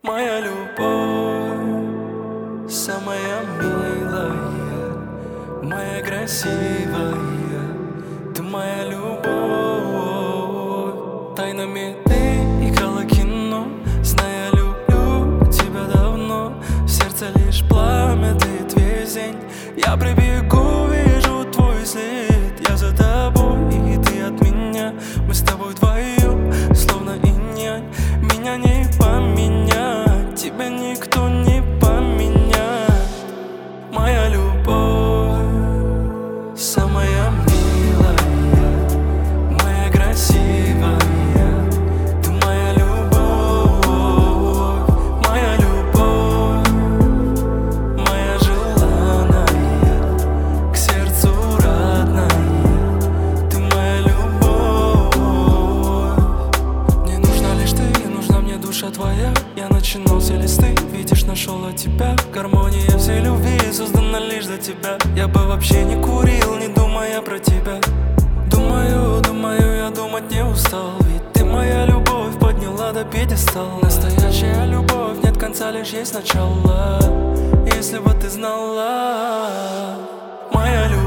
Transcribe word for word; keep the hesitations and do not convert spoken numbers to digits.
Моя любовь, самая милая, моя красивая, ты моя любовь. Тайнами ты играла кино, зная, люблю тебя давно. В сердце лишь пламя, ты весь день. Я прибегу, вижу твой след. Я за тобой, и ты от меня. Мы с тобой вдвоем, словно инь-янь. Меня не поменять, тебя никто не поменяет. Моя любовь, самая милая, моя красивая, ты моя любовь. Моя любовь, моя желанная, к сердцу родная, ты моя любовь. Мне нужна лишь ты, нужна мне душа твоя. Я начинал все листы, видишь, нашел от тебя. Гармония всей любви создана лишь для тебя. Я бы вообще не курил, не думая про тебя. Думаю, думаю, я думать не устал. Ведь ты моя любовь, подняла до пьедестала. Настоящая любовь, нет конца, лишь есть начало. Если бы ты знала, моя любовь.